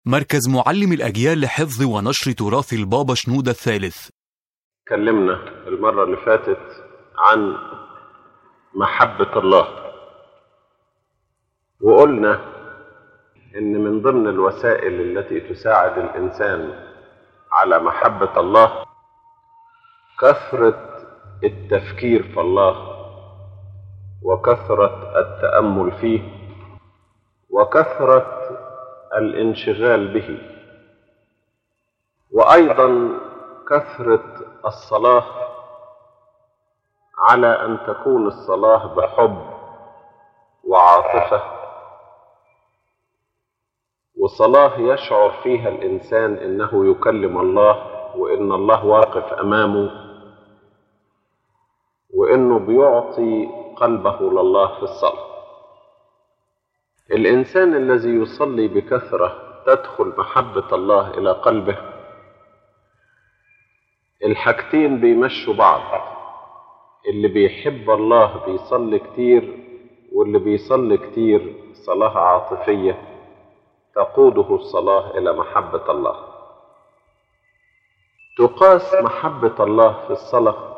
مركز معلم الأجيال لحفظ ونشر تراث البابا شنودة الثالث. اتكلمنا المرة اللي فاتت عن محبة الله، وقلنا إن من ضمن الوسائل التي تساعد الإنسان على محبة الله كثرة التفكير في الله، وكثرة التأمل فيه، وكثرة الانشغال به، وأيضا كثرة الصلاة، على أن تكون الصلاة بحب وعاطفة، وصلاة يشعر فيها الإنسان إنه يكلم الله، وإن الله واقف أمامه، وإنه بيعطي قلبه لله في الصلاة. الإنسان الذي يصلي بكثرة تدخل محبة الله إلى قلبه، الحاجتين بيمشوا بعض، اللي بيحب الله بيصلي كتير، واللي بيصلي كتير صلاة عاطفية تقوده الصلاة إلى محبة الله. تقاس محبة الله في الصلاة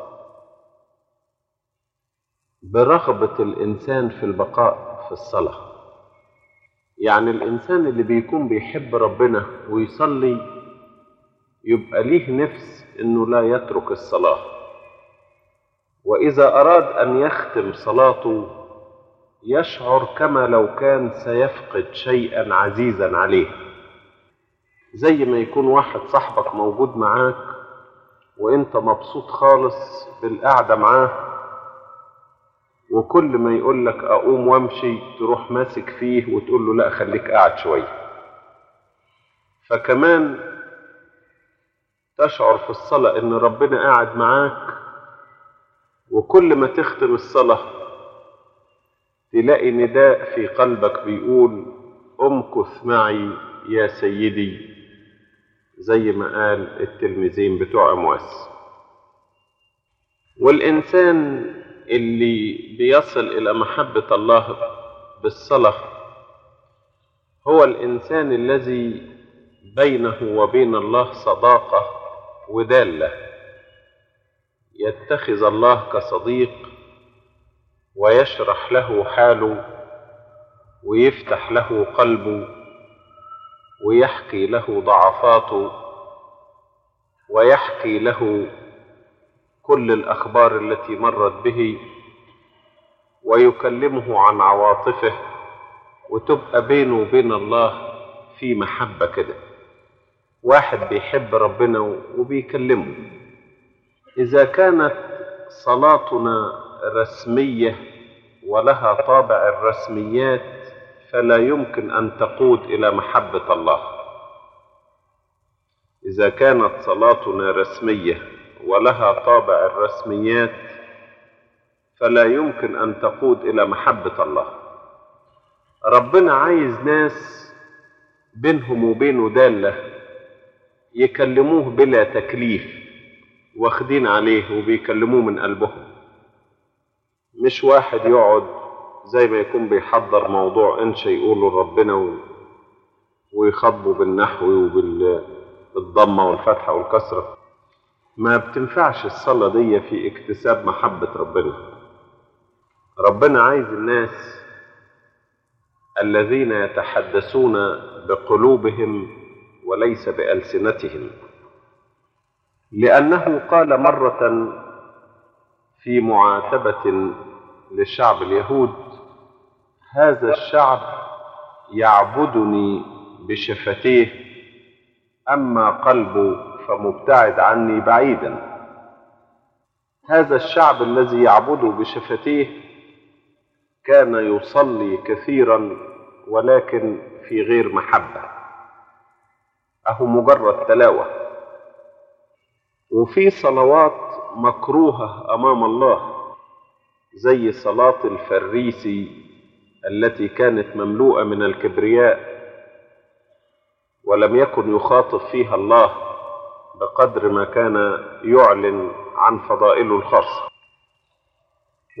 برغبة الإنسان في البقاء في الصلاة. يعني الإنسان اللي بيكون بيحب ربنا ويصلي يبقى ليه نفس إنه لا يترك الصلاة، وإذا أراد أن يختم صلاته يشعر كما لو كان سيفقد شيئا عزيزا عليه، زي ما يكون واحد صاحبك موجود معاك وإنت مبسوط خالص بالقعدة معاه، وكل ما يقول لك أقوم وامشي تروح ماسك فيه وتقول له لا خليك قاعد شوية. فكمان تشعر في الصلاة إن ربنا قاعد معاك، وكل ما تختم الصلاة تلاقي نداء في قلبك بيقول امكث معي يا سيدي، زي ما قال التلميذين بتوع أمواس. والإنسان اللي بيصل إلى محبة الله بالصلاة هو الإنسان الذي بينه وبين الله صداقة ودالة، يتخذ الله كصديق ويشرح له حاله ويفتح له قلبه ويحكي له ضعفاته ويحكي له كل الأخبار التي مرت به ويكلمه عن عواطفه، وتبقى بينه وبين الله في محبة كده. واحد بيحب ربنا وبيكلمه. إذا كانت صلاتنا رسمية ولها طابع الرسميات فلا يمكن أن تقود إلى محبة الله. إذا كانت صلاتنا رسمية ولها طابع الرسميات فلا يمكن أن تقود إلى محبة الله. ربنا عايز ناس بينهم وبينه دالة يكلموه بلا تكليف، واخدين عليه وبيكلموه من قلبهم، مش واحد يقعد زي ما يكون بيحضر موضوع انشا يقوله لربنا ويخاطبه بالنحو وبالضمة والفتحة والكسرة. ما بتنفعش الصلاة دي في اكتساب محبة ربنا. ربنا عايز الناس الذين يتحدثون بقلوبهم وليس بألسنتهم، لأنه قال مرة في معاتبة للشعب اليهود: هذا الشعب يعبدني بشفتيه، أما قلبه فمبتعد عني بعيدا. هذا الشعب الذي يعبده بشفتيه كان يصلي كثيرا ولكن في غير محبة، أهو مجرد تلاوة. وفي صلوات مكروهة أمام الله، زي صلاة الفريسي التي كانت مملوءة من الكبرياء ولم يكن يخاطب فيها الله بقدر ما كان يعلن عن فضائله الخاصة.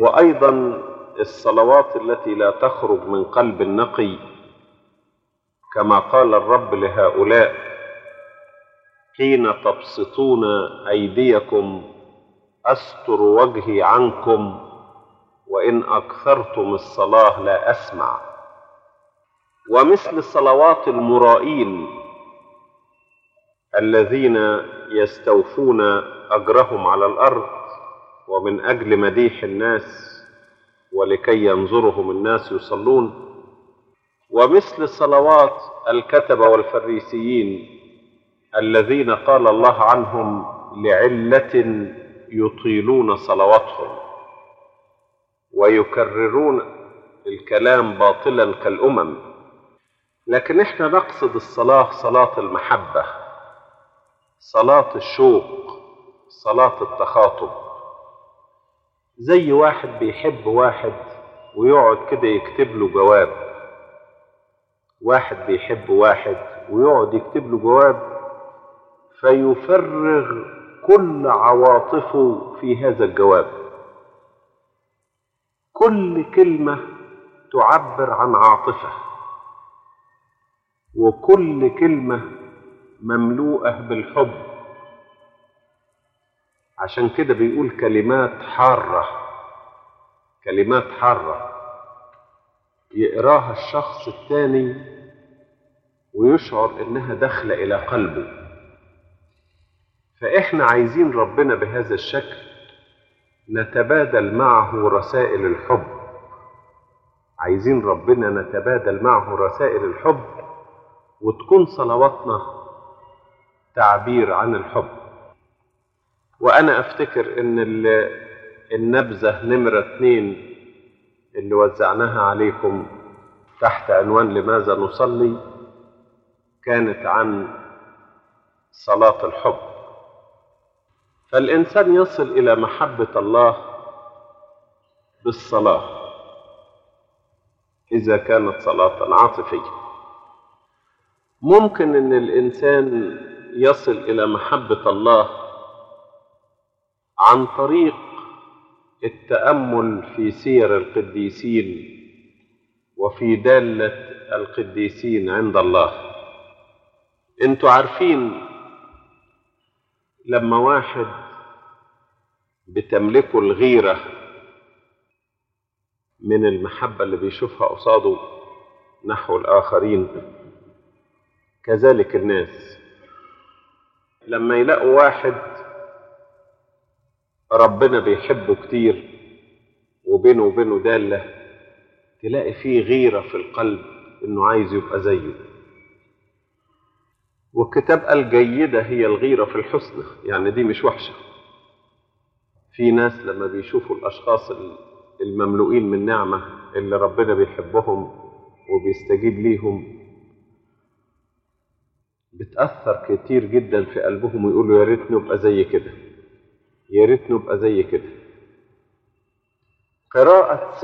وأيضا الصلوات التي لا تخرج من قلب نقي كما قال الرب لهؤلاء: حين تبسطون أيديكم أستر وجهي عنكم، وإن أكثرتم الصلاة لا أسمع. ومثل صلوات المرائين الذين يستوفون أجرهم على الأرض ومن أجل مديح الناس ولكي ينظرهم الناس يصلون، ومثل صلوات الكتبة والفريسيين الذين قال الله عنهم لعلة يطيلون صلواتهم ويكررون الكلام باطلا كالأمم. لكن احنا نقصد الصلاة صلاة المحبة، صلاة الشوق، صلاة التخاطب. زي واحد بيحب واحد ويقعد كده يكتب له جواب، واحد بيحب واحد ويقعد يكتب له جواب فيفرغ كل عواطفه في هذا الجواب. كل كلمة تعبر عن عاطفة، وكل كلمة مملوءة بالحب. عشان كده بيقول كلمات حارة، كلمات حارة يقراها الشخص الثاني ويشعر انها داخلة الى قلبه. فاحنا عايزين ربنا بهذا الشكل نتبادل معه رسائل الحب، عايزين ربنا نتبادل معه رسائل الحب، وتكون صلواتنا تعبير عن الحب. وأنا أفتكر إن النبذة نمرة 2 اللي وزعناها عليكم تحت عنوان لماذا نصلي كانت عن صلاة الحب. فالإنسان يصل إلى محبة الله بالصلاة إذا كانت صلاة عاطفية. ممكن إن الإنسان يصل إلى محبة الله عن طريق التأمل في سير القديسين وفي دالة القديسين عند الله. انتوا عارفين لما واحد بتملكه الغيرة من المحبة اللي بيشوفها قصاده نحو الآخرين، كذلك الناس لما يلاقوا واحد ربنا بيحبه كتير وبينه وبينه دالة، تلاقي فيه غيرة في القلب انه عايز يبقى زيه. والكتاب قال جيدة هي الغيرة في الحسنى، يعني دي مش وحشة. في ناس لما بيشوفوا الأشخاص المملوئين من نعمة اللي ربنا بيحبهم وبيستجيب ليهم بتأثر كتير جدا في قلبهم ويقولوا يا ريت نبقى زي كده، يا ريت نبقى زي كده. قراءة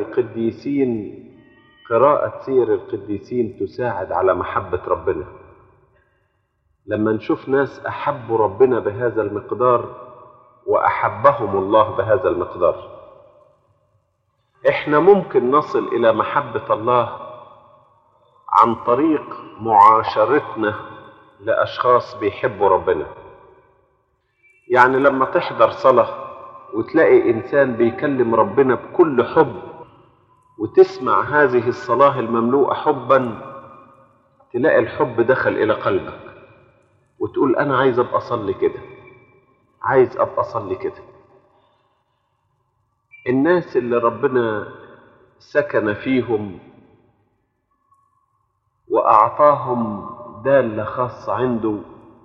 سير القديسين تساعد على محبة ربنا. لما نشوف ناس أحبوا ربنا بهذا المقدار وأحبهم الله بهذا المقدار، إحنا ممكن نصل إلى محبة الله عن طريق معاشرتنا لأشخاص بيحبوا ربنا. يعني لما تحضر صلاة وتلاقي إنسان بيكلم ربنا بكل حب وتسمع هذه الصلاة المملوءة حبا، تلاقي الحب دخل إلى قلبك وتقول أنا عايز أبقى أصلي كده، عايز أبقى أصلي كده. الناس اللي ربنا سكن فيهم وأعطاهم دالة خاصة عنده،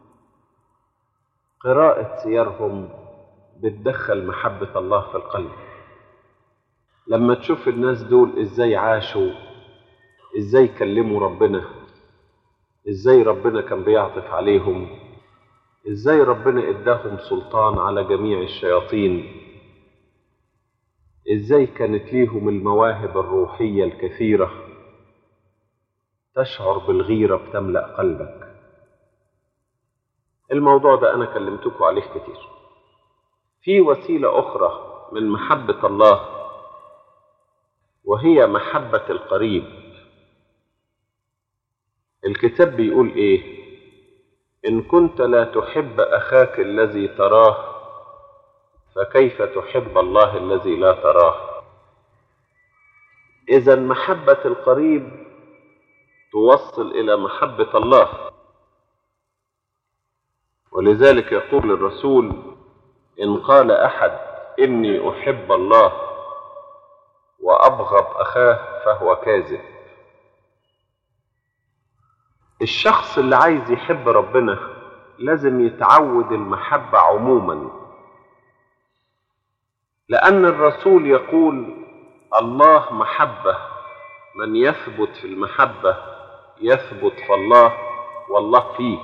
قراءة سيرهم بتدخل محبة الله في القلب. لما تشوف الناس دول إزاي عاشوا، إزاي كلموا ربنا، إزاي ربنا كان بيعطف عليهم، إزاي ربنا إداهم سلطان على جميع الشياطين، إزاي كانت ليهم المواهب الروحية الكثيرة، تشعر بالغيرة بتملأ قلبك. الموضوع ده أنا كلمتكم عليه كتير. في وسيلة أخرى من محبة الله وهي محبة القريب. الكتاب بيقول ايه؟ إن كنت لا تحب أخاك الذي تراه فكيف تحب الله الذي لا تراه؟ إذا محبة القريب توصل إلى محبة الله، ولذلك يقول الرسول: إن قال أحد إني أحب الله وأبغض أخاه فهو كاذب. الشخص اللي عايز يحب ربنا لازم يتعود المحبة عموما، لأن الرسول يقول: الله محبة، من يثبت في المحبة يثبت في الله والله فيه.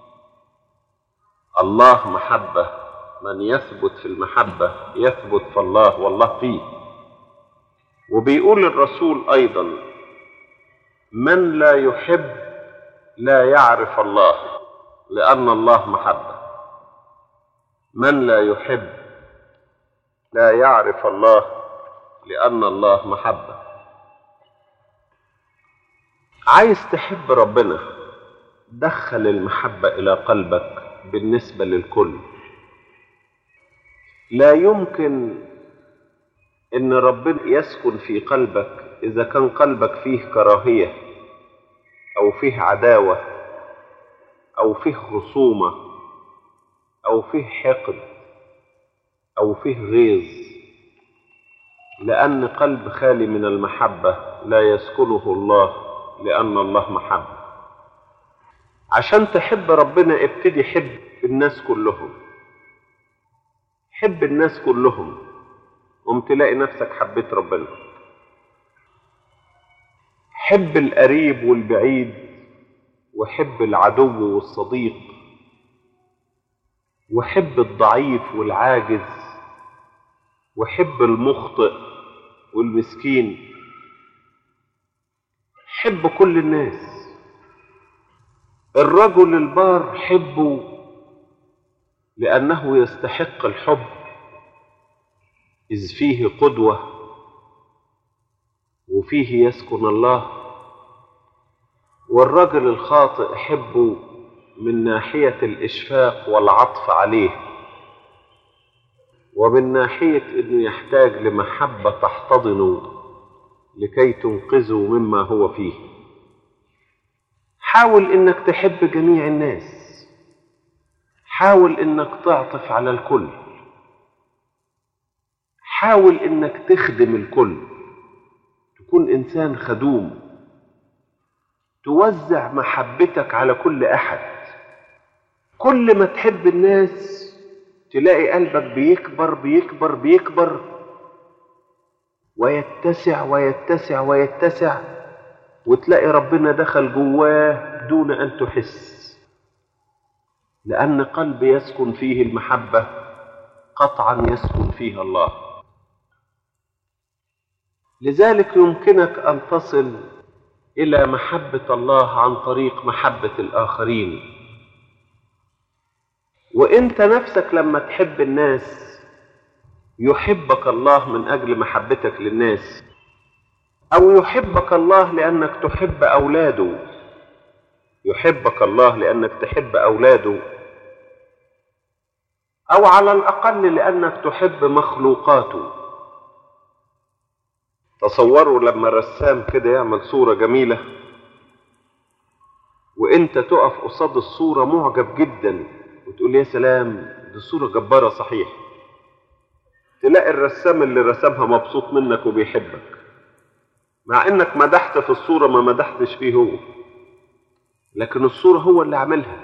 الله محبة، من يثبت في المحبة يثبت في الله والله فيه. وبيقول الرسول أيضا: من لا يحب لا يعرف الله لأن الله محبة. من لا يحب لا يعرف الله لأن الله محبة. عايز تحب ربنا، دخل المحبة إلى قلبك بالنسبة للكل. لا يمكن إن ربنا يسكن في قلبك إذا كان قلبك فيه كراهية أو فيه عداوة أو فيه خصومة أو فيه حقد أو فيه غيظ، لأن قلب خالي من المحبة لا يسكنه الله، لأن الله محبة. عشان تحب ربنا ابتدي حب الناس كلهم، حب الناس كلهم، تلاقي نفسك حبيت ربنا. حب القريب والبعيد، وحب العدو والصديق، وحب الضعيف والعاجز، وحب المخطئ والمسكين. حب كل الناس. الرجل البار حبه لأنه يستحق الحب، إذ فيه قدوة وفيه يسكن الله. والرجل الخاطئ حبه من ناحية الإشفاق والعطف عليه، ومن ناحية أنه يحتاج لمحبة تحتضنه لكي تنقذه مما هو فيه. حاول أنك تحب جميع الناس، حاول أنك تعطف على الكل، حاول أنك تخدم الكل، تكون إنسان خدوم، توزع محبتك على كل أحد. كل ما تحب الناس تلاقي قلبك بيكبر بيكبر بيكبر ويتسع ويتسع ويتسع، وتلاقي ربنا دخل جواه دون أن تحس، لأن قلب يسكن فيه المحبة قطعا يسكن فيه الله. لذلك يمكنك أن تصل إلى محبة الله عن طريق محبة الآخرين. وإنت نفسك لما تحب الناس يحبك الله من أجل محبتك للناس، أو يحبك الله لأنك تحب أولاده، يحبك الله لأنك تحب أولاده، أو على الأقل لأنك تحب مخلوقاته. تصوروا لما الرسام كده يعمل صورة جميلة وإنت تقف قصاد الصورة معجب جدا وتقول يا سلام دي صورة جبارة صحيح، تلاقي الرسام اللي رسمها مبسوط منك وبيحبك، مع انك مدحت في الصورة ما مدحتش فيه هو، لكن الصورة هو اللي عملها.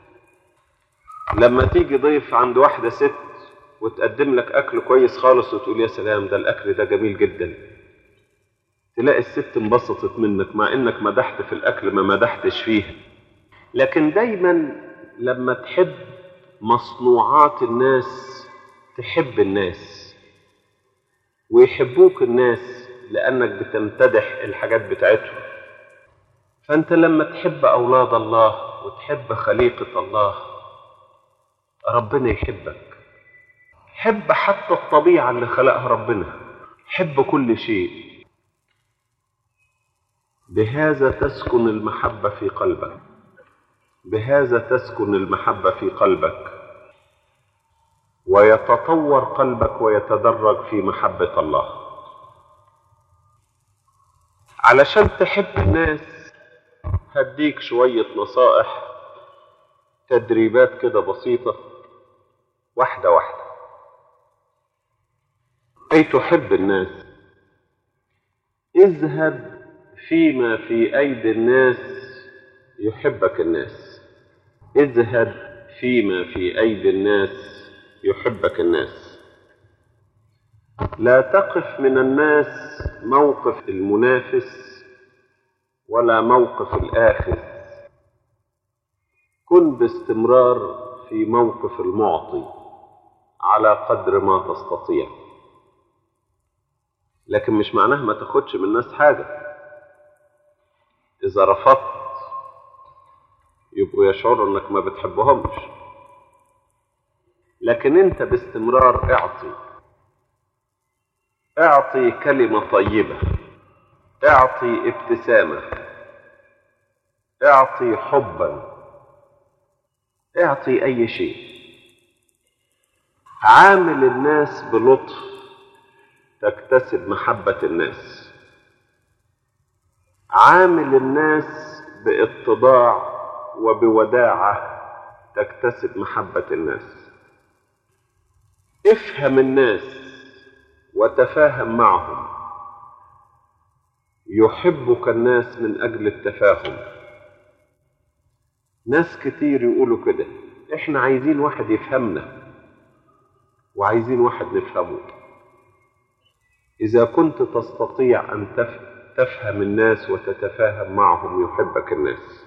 لما تيجي ضيف عند واحدة ست وتقدم لك اكل كويس خالص وتقول يا سلام ده الاكل ده جميل جدا، تلاقي الست انبسطت منك مع انك مدحت في الاكل ما مدحتش فيه. لكن دايما لما تحب مصنوعات الناس تحب الناس، ويحبوك الناس لأنك بتمتدح الحاجات بتاعتهم. فأنت لما تحب أولاد الله وتحب خليقة الله ربنا يحبك. حب حتى الطبيعة اللي خلقها ربنا، حب كل شيء. بهذا تسكن المحبة في قلبك، بهذا تسكن المحبة في قلبك، ويتطور قلبك ويتدرج في محبة الله. علشان تحب الناس هديك شوية نصائح، تدريبات كده بسيطة، واحدة واحدة. أي تحب الناس، اذهب فيما في أيدي الناس يحبك الناس، اذهب فيما في أيدي الناس يحبك الناس. لا تقف من الناس موقف المنافس ولا موقف الآخذ، كن باستمرار في موقف المعطي على قدر ما تستطيع. لكن مش معناه ما تاخدش من الناس حاجة. إذا رفضت يبقوا يشعروا إنك ما بتحبهمش، لكن أنت باستمرار اعطي كلمة طيبة، اعطي ابتسامة، اعطي حبا، اعطي أي شيء. عامل الناس بلطف تكتسب محبة الناس، عامل الناس باتضاع وبوداعة تكتسب محبة الناس. افهم الناس وتفاهم معهم، يحبك الناس من أجل التفاهم. ناس كتير يقولوا كده، احنا عايزين واحد يفهمنا وعايزين واحد نفهمه. إذا كنت تستطيع أن تفهم الناس وتتفاهم معهم يحبك الناس.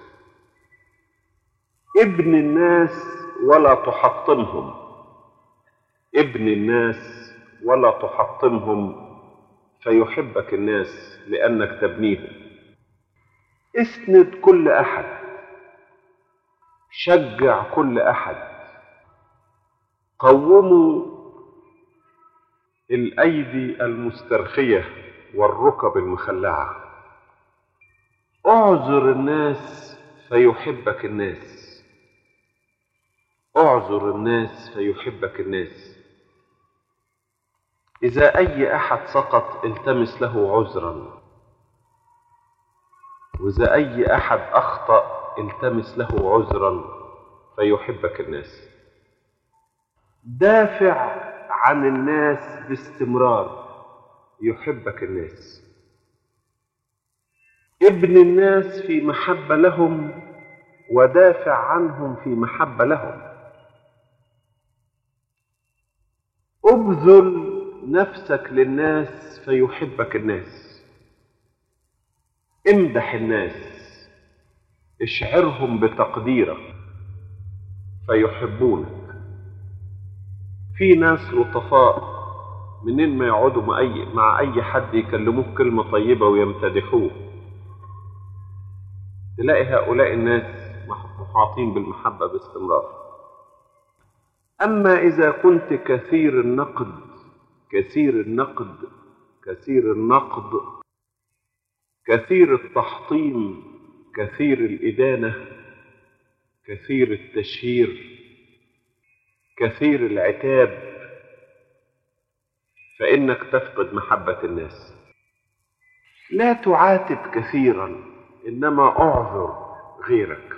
ابن الناس ولا تحطمهم، ابن الناس ولا تحطمهم فيحبك الناس لأنك تبنيهم. اسند كل أحد، شجع كل أحد، قوموا الأيدي المسترخية والركب المخلعة. اعذر الناس فيحبك الناس، اعذر الناس فيحبك الناس. إذا أي أحد سقط التمس له عذرا، وإذا أي أحد أخطأ التمس له عذرا فيحبك الناس. دافع عن الناس باستمرار يحبك الناس. ابن الناس في محبة لهم ودافع عنهم في محبة لهم. ابذل نفسك للناس فيحبك الناس. امدح الناس، اشعرهم بتقديرك فيحبونك. في ناس لطفاء منين ما يقعدوا مع أي حد يكلموه كلمة طيبة ويمتدحوه، تلاقي هؤلاء الناس محاطين بالمحبة باستمرار. أما إذا كنت كثير النقد، كثير التحطيم، كثير الإدانة، كثير التشهير، كثير العتاب، فإنك تفقد محبة الناس. لا تعاتب كثيرا، إنما أعذر غيرك.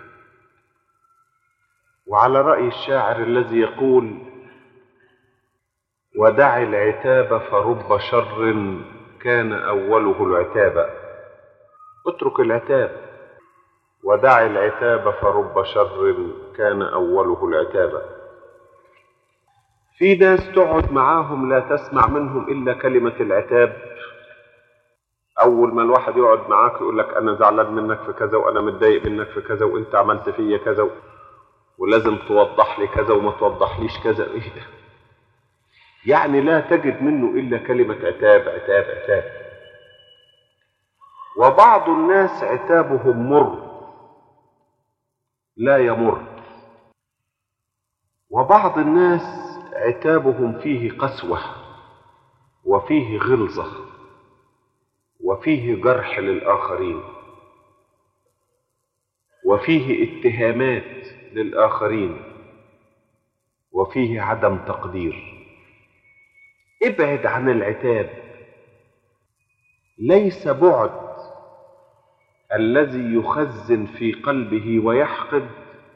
وعلى رأي الشاعر الذي يقول: ودع العتاب فرب شر كان أوله العتاب. اترك العتاب، ودع العتاب فرب شر كان أوله العتاب. في ناس تقعد معاهم لا تسمع منهم إلا كلمة العتاب. أول ما الواحد يقعد معاك يقول لك أنا زعلان منك في كذا، وأنا متضايق منك في كذا، وأنت عملت فيا كذا، ولازم توضح لي كذا وما توضحليش كذا. إيه ده؟ يعني لا تجد منه إلا كلمة عتاب عتاب عتاب. وبعض الناس عتابهم مر لا يمر، وبعض الناس عتابهم فيه قسوة وفيه غلظة وفيه جرح للآخرين. وفيه اتهامات للآخرين، وفيه عدم تقدير. ابعد عن العتاب. ليس بعد الذي يخزن في قلبه ويحقد،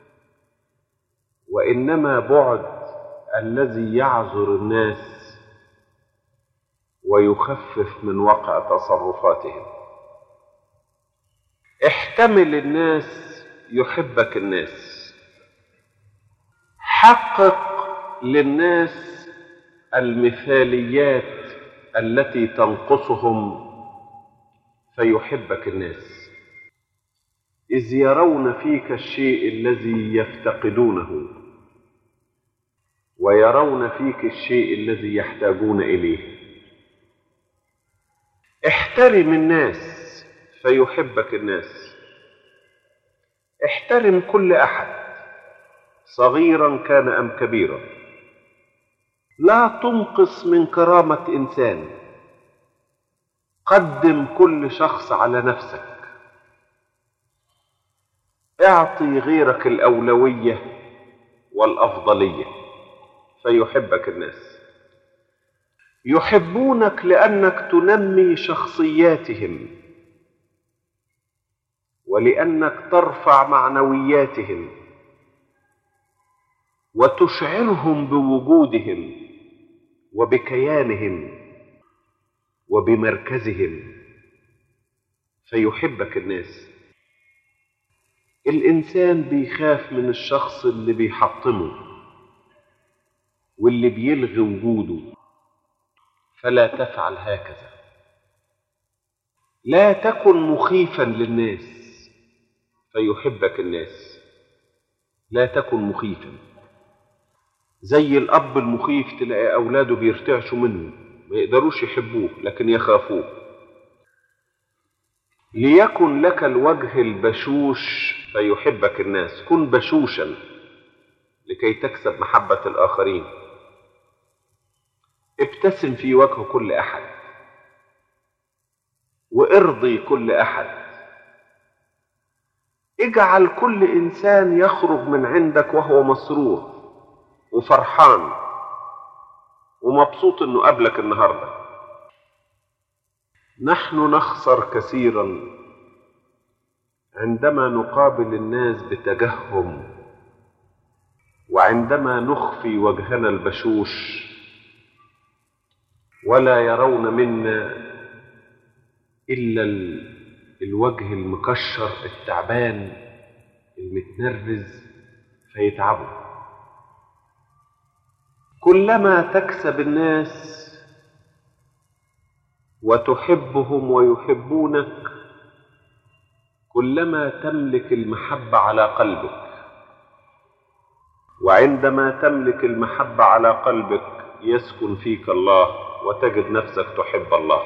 وإنما بعد الذي يعذر الناس ويخفف من وقع تصرفاتهم. احتمل الناس يحبك الناس. حقق للناس المثاليات التي تنقصهم فيحبك الناس، إذ يرون فيك الشيء الذي يفتقدونه ويرون فيك الشيء الذي يحتاجون إليه. احترم الناس فيحبك الناس. احترم كل أحد صغيرا كان أم كبيرا. لا تنقص من كرامة إنسان. قدم كل شخص على نفسك. اعطي غيرك الأولوية والأفضلية فيحبك الناس. يحبونك لأنك تنمي شخصياتهم، ولأنك ترفع معنوياتهم وتشعرهم بوجودهم وبكيانهم وبمركزهم فيحبك الناس. الإنسان بيخاف من الشخص اللي بيحطمه واللي بيلغي وجوده، فلا تفعل هكذا. لا تكن مخيفا للناس فيحبك الناس. لا تكن مخيفا. زي الأب المخيف تلاقي أولاده بيرتعشوا منه، ما يقدروش يحبوه لكن يخافوه. ليكن لك الوجه البشوش فيحبك الناس. كن بشوشا لكي تكسب محبة الآخرين. ابتسم في وجه كل أحد وارضي كل أحد. اجعل كل إنسان يخرج من عندك وهو مسرور وفرحان ومبسوط إنه قابلك النهارده. نحن نخسر كثيرا عندما نقابل الناس بتجهم، وعندما نخفي وجهنا البشوش ولا يرون منا إلا الوجه المكشر التعبان المتنرفز فيتعبوا. كلما تكسب الناس وتحبهم ويحبونك، كلما تملك المحبة على قلبك. وعندما تملك المحبة على قلبك يسكن فيك الله وتجد نفسك تحب الله.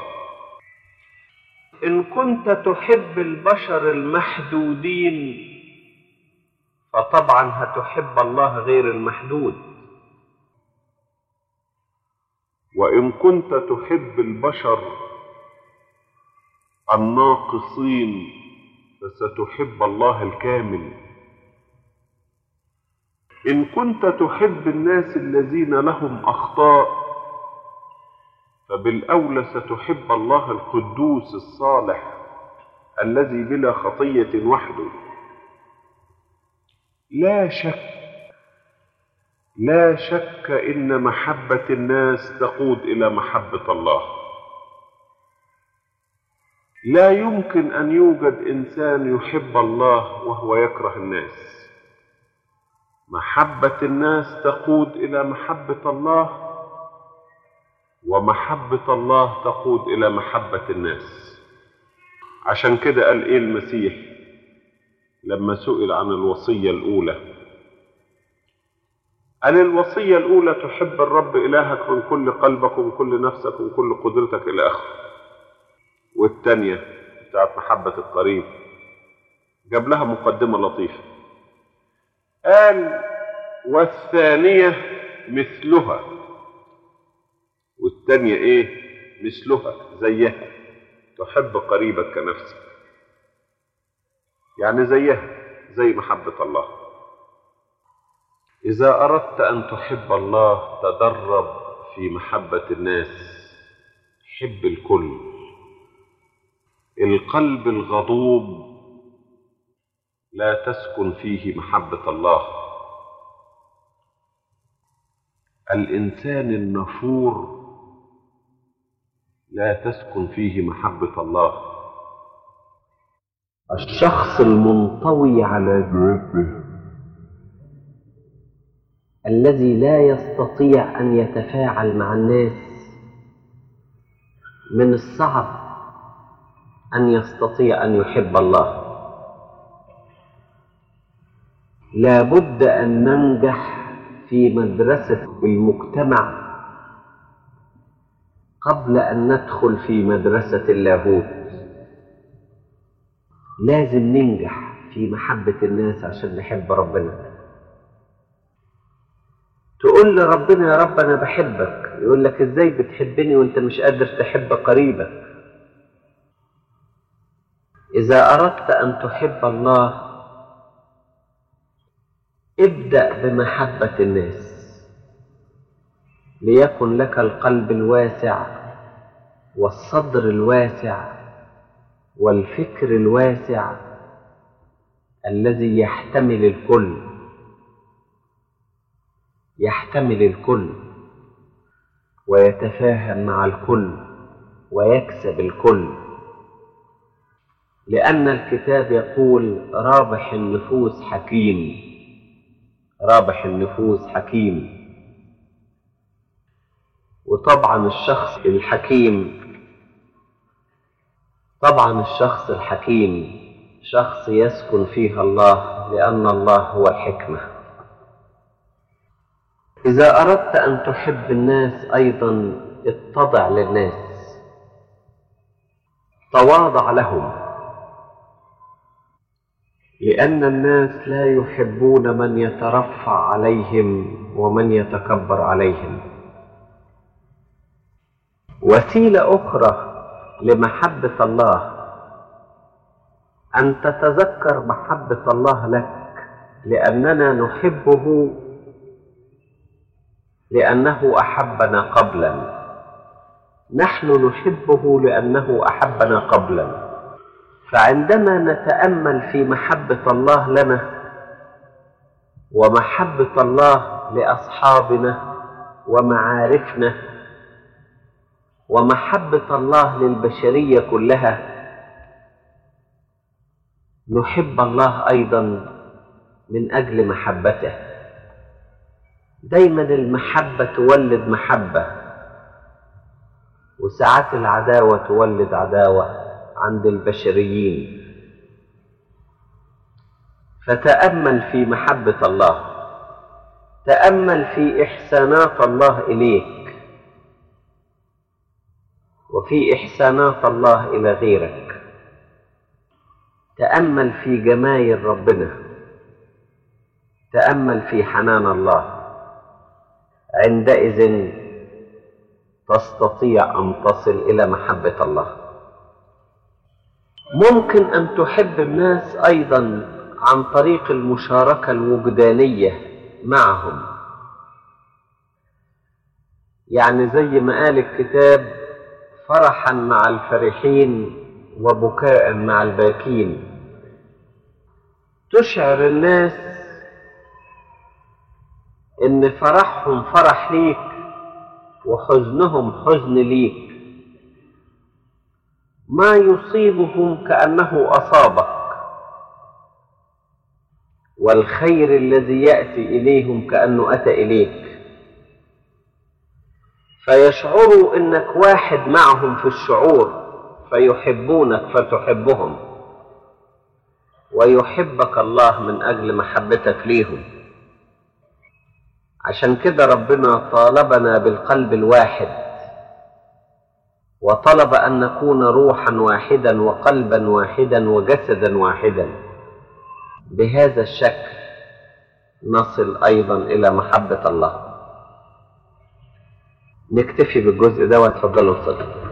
إن كنت تحب البشر المحدودين فطبعا هتحب الله غير المحدود. وإن كنت تحب البشر الناقصين فستحب الله الكامل. إن كنت تحب الناس الذين لهم أخطاء فبالأولى ستحب الله القدوس الصالح الذي بلا خطية وحده. لا شك إن محبة الناس تقود إلى محبة الله. لا يمكن أن يوجد إنسان يحب الله وهو يكره الناس. محبة الناس تقود إلى محبة الله، ومحبة الله تقود إلى محبة الناس. عشان كده قال إيه المسيح لما سئل عن الوصية الأولى؟ قال الوصية الأولى تحب الرب إلهك من كل قلبك ومن كل نفسك ومن كل قدرتك إلى آخره. والتانية بتاعت محبة القريب جاب لها مقدمة لطيفة. قال والثانية مثلها. والتانية إيه؟ مثلها، زيها. تحب قريبك كنفسك، يعني زيها، زي محبة الله. إذا أردت أن تحب الله تدرب في محبة الناس. حب الكل. القلب الغضوب لا تسكن فيه محبة الله. الإنسان النفور لا تسكن فيه محبة الله. الشخص المنطوي على ذاته الذي لا يستطيع أن يتفاعل مع الناس من الصعب أن يستطيع أن يحب الله. لا بد أن ننجح في مدرسة المجتمع قبل أن ندخل في مدرسة اللاهوت. لازم ننجح في محبة الناس عشان نحب ربنا. تقول لربنا يا رب أنا بحبك، يقول لك إزاي بتحبني وإنت مش قادر تحب قريبك؟ إذا أردت أن تحب الله ابدأ بمحبة الناس، ليكن لك القلب الواسع والصدر الواسع والفكر الواسع الذي يحتمل الكل، يحتمل الكل ويتفاهم مع الكل ويكسب الكل. لأن الكتاب يقول رابح النفوس حكيم، رابح النفوس حكيم. وطبعا الشخص الحكيم شخص يسكن فيها الله، لأن الله هو الحكمة. إذا أردت أن تحب الناس أيضا اتضع للناس، تواضع لهم، لأن الناس لا يحبون من يترفع عليهم ومن يتكبر عليهم. وسيلة أخرى لمحبة الله أن تتذكر محبة الله لك، لأننا نحبه لأنه أحبنا قبلا. نحن نحبه لأنه أحبنا قبلا. فعندما نتأمل في محبة الله لنا ومحبة الله لأصحابنا ومعارفنا ومحبة الله للبشرية كلها، نحب الله أيضا من أجل محبته. دايما المحبة تولد محبة، وساعات العداوة تولد عداوة عند البشريين. فتأمل في محبة الله، تأمل في إحسانات الله إليك وفي إحسانات الله إلى غيرك. تأمل في جمايل ربنا، تأمل في حنان الله. عندئذ تستطيع أن تصل إلى محبة الله. ممكن أن تحب الناس أيضا عن طريق المشاركة الوجدانية معهم. يعني زي ما قال الكتاب فرحا مع الفرحين وبكاء مع الباكين. تشعر الناس إن فرحهم فرح ليك وحزنهم حزن ليك. ما يصيبهم كأنه أصابك، والخير الذي يأتي إليهم كأنه أتى إليك. فيشعروا إنك واحد معهم في الشعور، فيحبونك فتحبهم، ويحبك الله من أجل محبتك ليهم. عشان كده ربنا طالبنا بالقلب الواحد، وطلب أن نكون روحا واحدا وقلبا واحدا وجسدا واحدا. بهذا الشكل نصل أيضا إلى محبة الله. نكتفي بالجزء ده وتفضلوا الصدق.